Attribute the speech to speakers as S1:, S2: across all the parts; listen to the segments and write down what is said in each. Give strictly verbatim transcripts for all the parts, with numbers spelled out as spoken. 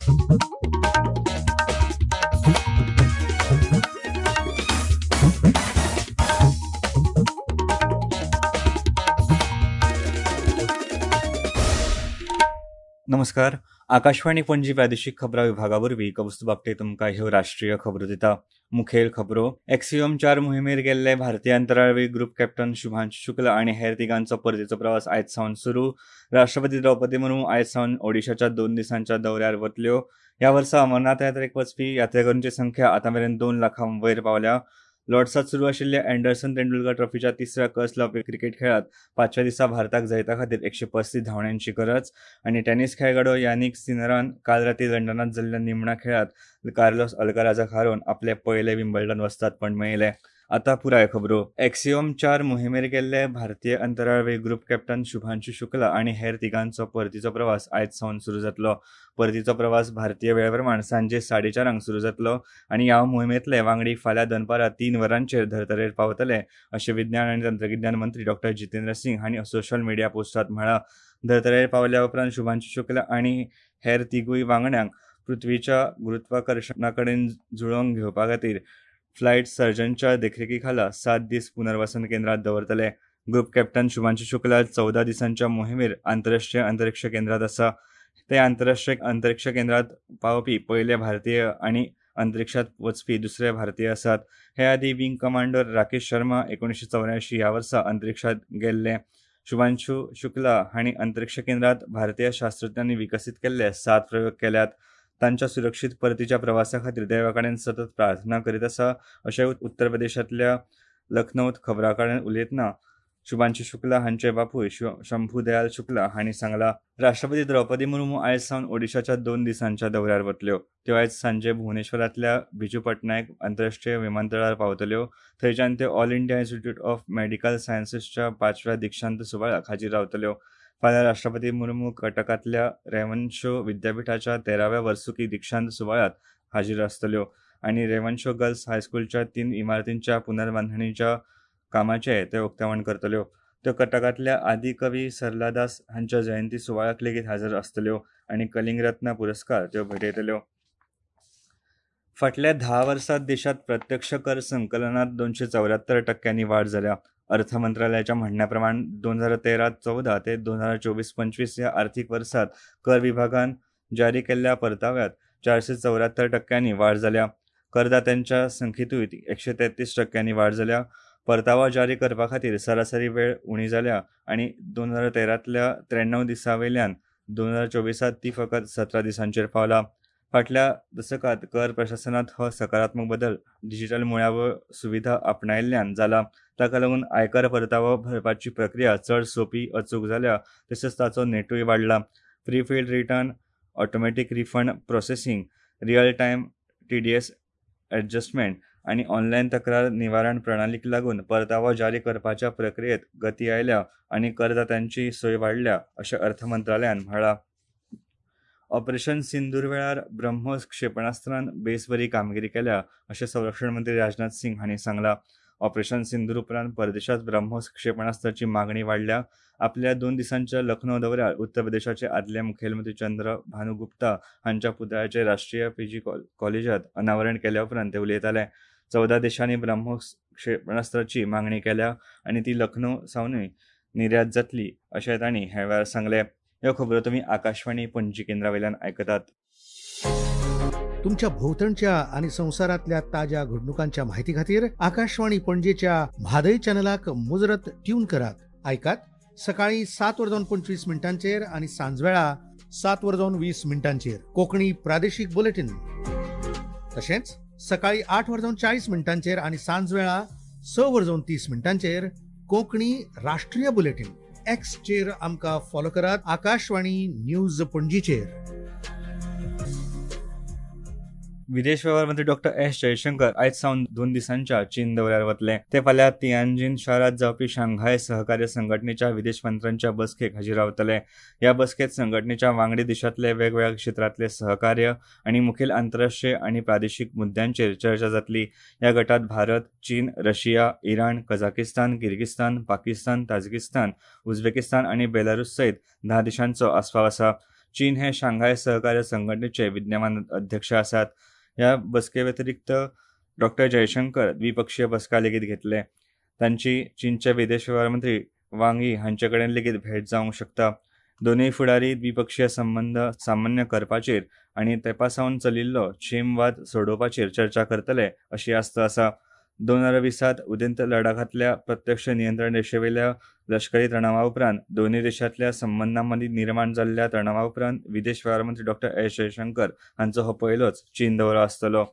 S1: नमस्कार. आकाशवाणी पणजी प्रादेशीक खबरां विभागावरवीं कौस्तुभ बापटे तुमकां ह्यो राष्ट्रीय खबरो दिता. मुखेल खबरो. एक्सियोम चार मोहिमेर गेल्ले भारतीय अंतराळवीर ग्रुप कॅप्टन शुभांशु शुक्ला आनी हेर तिगांचो परतीचो प्रवास आयज सावन सुरू. राष्ट्रपती द्रौपदी मुर्मू आयज सावन ओडिशाच्या दोन दिसांच्या दौऱ्यार वतल्यो. ह्या वर्सा अमरनाथ यात्रेक वचपी यात्रेकरूंची संख्या आतां मेरेन दोन लाखां वयर पावल्या. लॉर्ड्सात सुरू आशिल्ल्या अँडरसन तेंडुलकर ट्रॉफीच्या तिसऱ्या कस लावपी क्रिकेट खेळात पांचव्या दिसा भारताक जैता खातीर एकशे पस्तीस धांवड्यांची गरज. आनी टेनिस खेळगडो यानिक सिनरान काल रातीं लंडनांत जाल्ल्या निमण्या खेळांत कार्लोस अल्काराजाक हारोवन आपले पयले विंबल्डन वस्तादपण मेळयलें. आतां पुराय खबरो. एक्सियोम चार मोहिमेर गेल्ले भारतीय अंतराळवीर ग्रुप कॅप्टन शुभांशु शुक्ला आनी हेर तिगांचो परतीचो प्रवास आयज सावन सुरू जातलो. परतीचो प्रवास भारतीय वेळे प्रमाण सांजे साडे चारांक सुरू जातलो आनी ह्या मोहिमेंतले वांगडी फाल्यां दनपारां तीन वरांचेर धर्तरेर पावतले अशें विज्ञान आनी तंत्रगिन्यान मंत्री डॉ जितेंद्र सिंग हांणी सोशल मिडिया पोस्टांत म्हळां. धर्तरेर पावल्या उपरांत शुभांशु शुक्ला आनी हेर तिगूय वांगड्यांक पृथ्वीच्या गुरुत्वाकर्शणा कडेन जुळोवन घेवपा खातीर फ्लायट सर्जनच्या देखरेखी खाला सात दीस पुनर्वसन केंद्रांत दवरतले. ग्रुप कॅप्टन शुभांशु शुक्ला चौदा दिसांच्या मोहिमेर आंतरराष्ट्रीय अंतरिक्ष केंद्रांत आसा. ते आंतरराष्ट्रीय अंतरिक्ष केंद्रांत पावपी पयले भारतीय आनी अंतरिक्षांत वचपी दुसरे भारतीय आसात. हे आदी विंग कमांडर राकेश शर्मा एकोणीशे चौऱ्यायंशी ह्या वर्सा अंतरिक्षांत गेल्ले. शुभांशु शुक्ला हांणी अंतरिक्ष केंद्रांत भारतीय शास्त्रज्ञांनी विकसीत केल्ले सात प्रयोग केल्यात. तांच्या सुरक्षीत परतीच्या प्रवासा खातीर देवा कडेन सतत प्रार्थना करीत आसा अशें उत्तर प्रदेशांतल्या लखनौत खबरां कडेन उलयतना शुभांशु शुक्ला हांचे बापूय शंभू दयाल शुक्ला हांणी सांगलां. राष्ट्रपती द्रौपदी मुर्मू आयज सावन ओडिशाच्या दोन दिसांच्या दौऱ्यार वतल्यो. त्यो आयज सांजे भुवनेश्वरांतल्या बिजू पटनायक आंतरराष्ट्रीय विमानतळार पावतल्यो. थंयच्यान त्यो All India Institute of Medical सायन्सेसच्या पांचव्या दिक्षांत सुवाळ्याक हाजीर रावतल्यो. फाल्यां राष्ट्रपती मुर्मू कटकांतल्या रेवन्शो विद्यापीठाच्या तेराव्या वर्सुकी दिक्षांत सुवाळ्यात हाजीर आसतल्यो आनी रेवन्शो गर्ल्स हायस्कूलच्या तीन इमारतींच्या पुनर्बांधणीच्या कामाचेय ते उक्तावण करतल्यो. त्यो कटकांतल्या आदी कवी सरलादास हांच्या जयंती सुवाळ्याक लेगीत हाजीर आसतल्यो आनी कलिंग रत्न पुरस्कार त्यो भेटयतल्यो. फाटल्या धा वर्सांत देशांत प्रत्यक्ष कर संकलनात दोनशे चौऱ्यात्तर टक्क्यांनी वाड जाल्या. अर्थ मंत्रालयाच्या म्हणण्या प्रमाण दोन हजार तेरा चौदा ते दोन हजार चोवीस पंचवीस ह्या आर्थीक वर्सात कर विभागान जारी केल्ल्या परताव्यात चारशे चौऱ्यात्तर टक्क्यांनी वाड जाल्या. करदात्यांच्या संख्येतूय एकशे तेहतीस टक्क्यांनी वाड जाल्या. परतावो जारी करपा खातीर सरासरी वेळ उणी जाल्या आनी दोन हजार तेरांतल्या त्र्याण्णव दिसां वयल्यान दोन हजार चोवीसात ती फकत सतरा दिसांचेर पावला. फाटल्या दशकांत कर प्रशासनात हो सकारात्मक बदल डिजिटल मुळाव्यो सुविधा आपणायिल्ल्यान जाला. ताका लागून आयकर परतावो भरपाची प्रक्रिया चड सोपी अचूक जाल्या तशेंच ताचो नेटूय वाडला. Prefilled return, automatic refund processing, real time TDS adjustment आनी ऑनलायन तक्रार निवारण प्रणालीक लागून परतावो जारी करपाच्या प्रक्रियेत गती आयल्या आनी करदात्यांची सोय वाडल्या अशें अर्थ मंत्रालयान म्हळां. ऑपरेशन सिंदूर वेळार ब्रह्मोस क्षेपणास्त्रान बेस बरी कामगिरी केल्या अशें संरक्षण मंत्री राजनाथ सिंग हांणी सांगलां. ऑपरेशन सिंदूर उपरांत परदेशांत ब्रह्मोस क्षेपणास्त्राची मागणी वाडल्या. आपल्या दोन दिसांच्या लखनौ दौऱ्यार उत्तर प्रदेशाचे आदले मुखेलमंत्री चंद्रभानु गुप्ता हांच्या पुतळ्याचे राष्ट्रीय पीजी कॉलेजात अनावरण केल्या उपरांत ते उलयताले. चौदा देशांनी ब्रह्मोस क्षेपणास्त्राची मागणी केल्या आनी ती लखनौ सावनूय निर्यात जातली अशें तांणी हे वेळार सांगलें. ह्यो खबरो तुमी आकाशवाणी पणजी केंद्रा वयल्यान आयकतात.
S2: तुमच्या भोवतणच्या आणि संवसारातल्या ताज्या घडणुकांच्या माहिती खातीर आकाशवाणी पणजेच्या म्हादय चॅनलाक मुजरत ट्यून करात. आयकात सकाळी सात वरजावन पंचवीस मिनटांचेर आणि सांजवेळा सात वरजावन वीस मिनटांचेर कोंकणी प्रादेशीक बुलेटिन. तशेंच सकाळी आठ वरजावन चाळीस मिनटांचेर आणि सांजवेळा स वरजावन तीस मिनटांचेर कोंकणी राष्ट्रीय बुलेटिन. एक्स चेर आमकां फॉलो करात. आकाशवाणी न्यूज पणजीचेर.
S1: विदेश वेव्हार मंत्री डॉ एस जयशंकर आयज सावन दोन दिसांच्या चीन दौऱ्यार वतले. ते फाल्यां तियानजीन शारांत जावपी शांघाय सहकार्य संघटनेच्या विदेश मंत्र्यांच्या बसकेक हाजीर रावतले. ह्या बसकेत संघटनेच्या वांगडी देशांतले वेगवेगळ्या क्षेत्रांतले सहकार्य आनी मुखेल आंतरराष्ट्रीय आनी प्रादेशीक मुद्द्यांचेर चर्चा जातली. ह्या गटांत भारत, चीन, Russia, Iran, Kazakhstan, Kyrgyzstan, Pakistan, Tajikistan, Uzbekistan आनी बेलारूस सयत धा देशांचो आस्पाव आसा. चीन हे शांघाय सहकार्य संघटनेचे विद्यमान अध्यक्ष आसात. ह्या बसके व्यतिरिक्त डॉक्टर जयशंकर द्विपक्षीय बसका लेगीत घेतले. तांची चीनचे विदेश व्यवहार मंत्री वांग यी हांचे कडेन लेगीत भेट जावंक शकता. दोनूय फुडारी द्विपक्षीय संबंध सामान्य करपाचेर आनी तेपासावन चलिल्लो चीन वाद सोडोवपाचेर चर्चा करतले अशी आस्त आसा. दोन हजार वीसात उदेंत लडाखांतल्या प्रत्यक्ष नियंत्रण रेषेवेल्या लष्करी तणावा उपरांत दोनूय देशांतल्या संबंधांमदी निर्माण जाल्ल्या तणावा उपरांत विदेश व्यवहार मंत्री डॉक्टर एस जयशंकर हांचो हो पयलोच चीन दौरो आसतलो.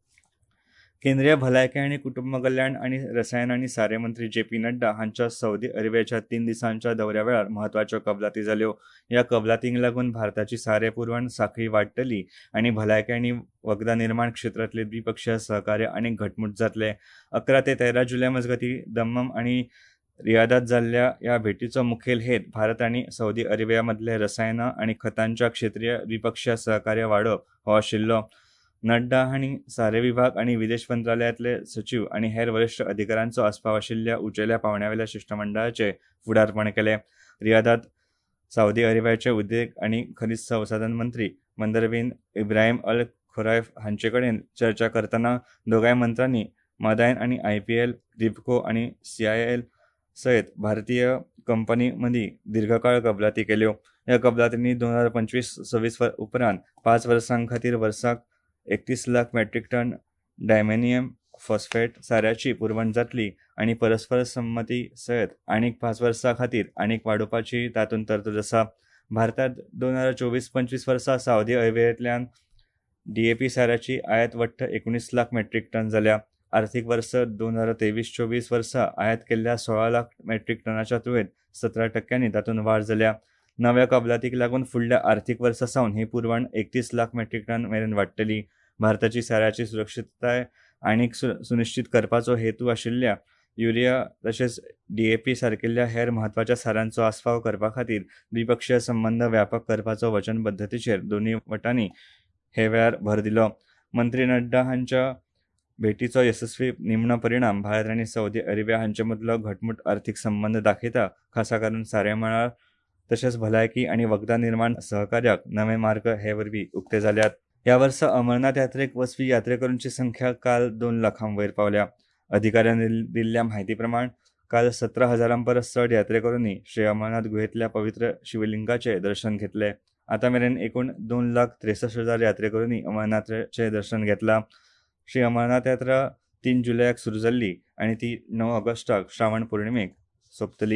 S1: केंद्रीय भलायकी आनी कुटुंब कल्याण आनी रसायन आनी सारे मंत्री जे पी नड्डा हांच्या सौदी अरेबियाच्या तीन दिसांच्या दौऱ्या वेळार म्हत्वाच्यो कबलाती जाल्यो. ह्या कबलातींक लागून भारताची सारे पुरवण साखळी वाडटली आनी भलायकी आनी वखदां निर्माण क्षेत्रांतले द्विपक्षीय सहकार्य आनीक घटमूट जातले. अकरा ते तेरा जुलय मजगती दम्मम आनी रियादात जाल्ल्या ह्या भेटीचो मुखेल हेत भारत आनी सौदी अरेबिया मदले रसायनां आनी खतांच्या क्षेत्रीय द्विपक्षीय सहकार्य वाडोवप हो आशिल्लो. नड्डा हांणी सारे विभाग आनी विदेश मंत्रालयातले सचिव आनी हेर वरिश्ठ अधिकाऱ्यांचो आस्पाव आशिल्ल्या उंचेल्या पावंड्यावेल्या शिष्टमंडळाचे फुडारपण केले. रियादात सौदी अरेबियाचे उद्देग आनी खनिज संसाधन मंत्री मंदर बिन इब्राहीम अल खुरैफ हांचे कडेन चर्चा करतना दोगांय मंत्र्यांनी मादायन आनी आयपीएल, रिपको आनी सीआयएल सयत भारतीय कंपनी मदीं दीर्घकाळ कबलाती केल्यो. ह्या कबलातींनी दोन हजार पंचवीस सव्वीस उपरांत पांच वर्सां खातीर वर्साक एकतीस lakh metric ton diammonium phosphate साऱ्याची पुरवण जातली आनी परस्पर संमती सयत आनीक पांच वर्सां खातीर आनीक वाडोवपाची तातूंत तरतूद आसा. भारतात दोन हजार चोवीस पंचवीस वर्सा सौदी अरेबियांतल्यान डीएपी साऱ्याची आयात वट्ट एकुणीस लाख मेट्रीक टन जाल्या. आर्थीक वर्स दोन हजार तेवीस चोवीस वर्सा आयात केल्ल्या सोळा लाख मेट्रीक टनाच्या तुळेंत सतरा टक्क्यांनी तातूंत वाड जाल्या. नव्या कबलातीक लागून फुडल्या आर्थीक वर्सा सावन ही पुरवण एकतीस लाख मेट्रीक टन मेरेन वाडटली. भारताची साऱ्याची सुरक्षीतताय आनीक सुनिश्चित करपाचो हेतू आशिल्ल्या युरिया तशेंच डीएपी सारकिल्ल्या हेर म्हत्वाच्या सारांचो आस्पाव करपा खातीर द्विपक्षीय संबंद व्यापक करपाचो वचनबद्धतेचेर दोनूय वटांनी हे वेळार भर दिलो. मंत्री नड्डा हांच्या भेटीचो यशस्वी निमणो परिणाम भारत आनी सौदी अरेबिया हांचे मदलो घटमूट अर्थीक संबंद दाखयता. खासा करून सारे मळार तशेंच भलायकी आनी वखदां निर्माण सहकार्याक नवे मार्ग हे वरवीं उक्ते जाल्यात. ह्या वर्सा अमरनाथ यात्रेक वचपी यात्रेकरूंची संख्या काल दोन लाखां वयर पावल्या. अधिकाऱ्यांनी दिल्ल्या म्हायती प्रमाण काल सतरा हजारां परस चड यात्रेकरूंनी श्री अमरनाथ गुहेंतल्या पवित्र शिवलिंगाचे दर्शन घेतले. आतां मेरेन एकूण दोन लाख त्रेसष्ट हजार यात्रेकरूंनी अमरनाथाचे दर्शन घेतलां. श्री अमरनाथ यात्रा तीन जुलयाक सुरू जाल्ली आनी ती णव ऑगस्टाक श्रावण पौर्णिमेक सोंपतली.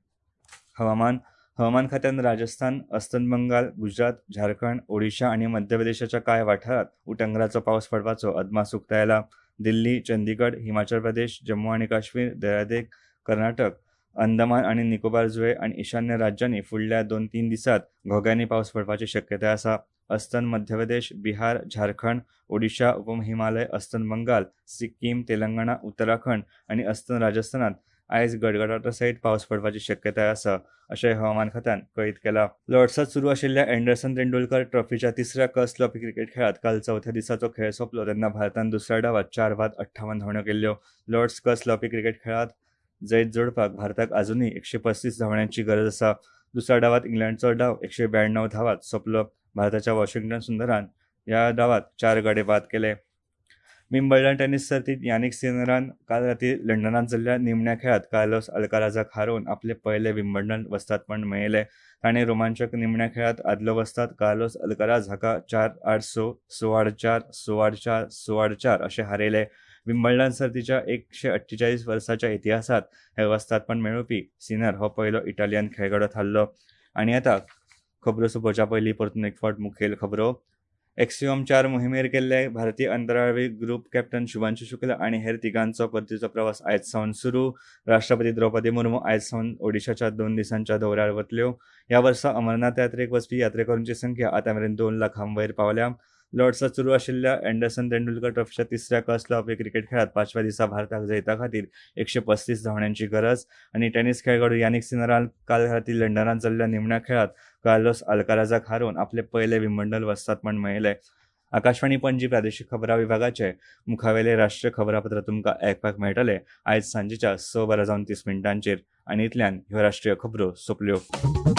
S1: हवामान हवामान खात्यान राजस्थान, अस्तंत बंगाल, गुजरात, झारखंड, ओडिशा आनी मध्य प्रदेशाच्या कांय वाठारांत उटंगराचो पावस पडपाचो अदमास उक्तायला. दिल्ली, चंदीगड, हिमाचल प्रदेश, जम्मू आनी काश्मीर, देहरादून, कर्नाटक, अंदमान आनी निकोबार जुंवे आनी ईशान्य राज्यांनी फुडल्या दोन तीन दिसांत घोग्यांनी पावस पडपाची शक्यताय आसा. अस्तंत मध्य प्रदेश, बिहार, झारखंड, ओडिशा, उपहिमालय, अस्तंत बंगाल, सिक्कीम, तेलंगणा, उत्तराखंड आनी अस्तंत राजस्थानात आयज गडगडाटा सयत पावस पडपाची शक्यताय आसा अशें हवामान खात्यान कळीत केला. लॉर्ड्सात सुरू आशिल्ल्या अँडरसन तेंडुलकर ट्रॉफीच्या तिसऱ्या कस ट्रॉफी क्रिकेट खेळात काल चवथ्या दिसाचो खेळ सोंपलो तेन्ना भारतान दुसऱ्या डावात चार बाद अठ्ठावन धांवड्यो केल्ल्यो. लॉर्ड्स कस ट्रॉफी क्रिकेट खेळात जैत जोडपाक भारताक अजूनय एकशे पस्तीस धांवड्यांची गरज आसा. दुसऱ्या डावात इंग्लंडचो डाव एकशे ब्याण्णव धावात सोंपलो. भारताच्या वॉशिंग्टन सुंदरान ह्या डावात चार गडे बाद केले. विम्बल्डन टेनिस सर्तीत यानिक सिनरान काल राती लंडनात जाल्ल्या निमण्या खेळात कार्लोस अल्काराजाक हारोवन आपले पयले विम्बल्डन वस्तादपण मेळयले. ताणें रोमांचक निमण्या खेळात आदलो वस्ताद कार्लोस अल्काराज हाका चार आठ स स आठ चार स आठ चार स आठ चार अशें हारयले. विम्बल्डन सर्तीच्या एकशे अठ्ठेचाळीस वर्साच्या इतिहासात हे वस्तादपण मेळोवपी सिनर हो पयलो इटालियन खेळगडो थारलो. आनी आतां खबरो सोंपोवच्या पयलीं परतून एक फावट मुखेल खबरो. एक्सिओम चार मोहिमेर गेल्ले भारतीय अंतराळवी ग्रुप कॅप्टन शुभांशु शुक्ला आनी हेर तिगांचो परतीचो प्रवास आयज सावन सुरू. राष्ट्रपती द्रौपदी मुर्मू आयज सावन ओडिशाच्या दोन दिसांच्या दौऱ्यार वतल्यो. ह्या वर्सा अमरनाथ यात्रेक वचपी यात्रेकरूंची संख्या आतां मेरेन दोन लाखां वयर पावल्या. लॉर्ड्सात सुरू आशिल्ल्या अँडरसन तेंडुलकर ट्रॉफीच्या तिसऱ्या कस ट्रॉफी क्रिकेट खेळात पांचव्या दिसा भारताक जैता खातीर एकशे पस्तीस धांवड्यांची गरज. आनी टेनिस खेळगडो यानिक सिनरान काल राती लंडनात जाल्ल्या निमण्या खेळात कार्लोस अल्काराजाक हारोवन आपले पयले विम्बल्डन वस्तादपण मेळयले. आकाशवाणी पणजी प्रादेशीक खबरां विभागाचे मुखावेले राष्ट्रीय खबरापत्र तुमकां आयकपाक मेळटले आयज सांजेच्या स वरां जावन तीस मिनटांचेर. आनी इतल्यान ह्यो राष्ट्रीय खबरो सोंपल्यो.